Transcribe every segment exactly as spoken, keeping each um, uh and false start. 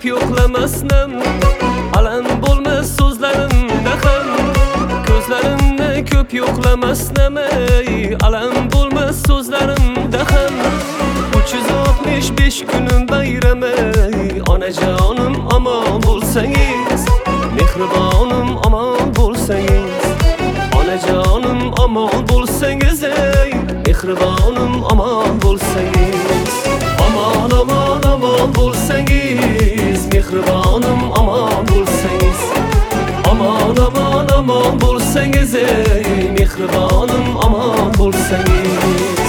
yo'qlamasdan alam bo'lmas so'zlarimda ham ko'zlarimni ko'p yo'qlamasdan ey alam bo'lmas so'zlarimda ham uch yuz oltmish besh kunim bayram ey onajonim omon bo'lsangiz mehribonim omon bo'lsangiz onajonim omon bo'lsangiz ey mehribonim omon bo'lsangiz omon omon omon bo'lsangiz mehribonim omon bo'lsangiz omon omon omon bo'lsangiz ey mehribonim omon bo'lsangiz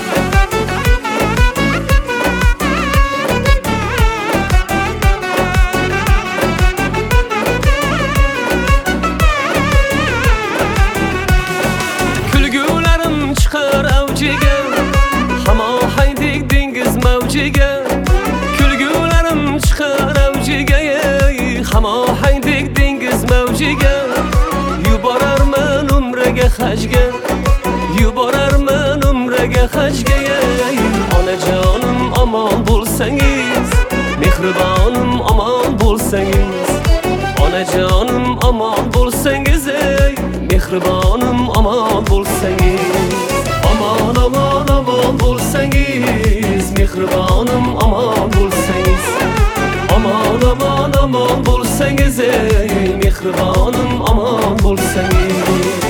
kulgularim chiqar avjiga hamohangdek dengiz mavjiga kulgularim chiqar avjiga ey hamohangdek dengiz mavjiga yuborarman umraga hajga yuborarman umraga hajga ey onajonim omon bo'lsangiz mehribonim omon bo'lsangiz onajonim omon bo'lsangiz ey mehribonim omon bo'lsangiz omon omon omon bo'lsangiz mehribonim omon bo'lsangiz omon omon omon bo'lsangiz ey mehribonim omon bo'lsangiz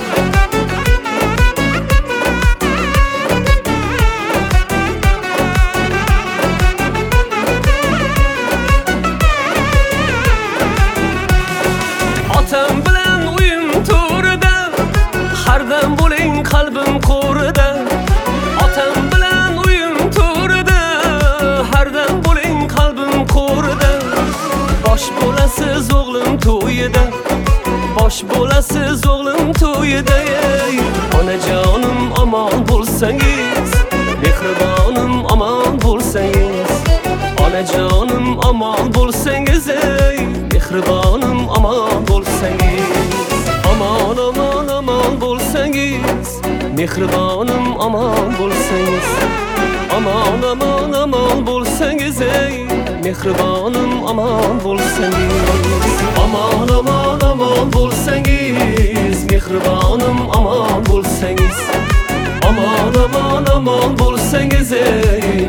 otam bilan uyim to'rida hardam bo'ling qalbim qo'rida otam bilan uyim to'rida hardam bo'ling qalbim qo'rida bosh bo'lasiz o'g'lim to'yida bosh bo'lasiz o'g'lim to'yida ey onajonim omon bo'lsangiz mehribonim omon bo'lsangiz onajonim omon bo'lsangiz ey mehribonim omon bo'lsangiz omon omon omon bo'lsangiz mehribonim omon bo'lsangiz omon omon omon bo'lsangiz ey mehribonim omon bo'lsangiz omon omon omon bo'lsangiz mehribonim omon bo'lsangiz omon omon omon bo'lsangiz ey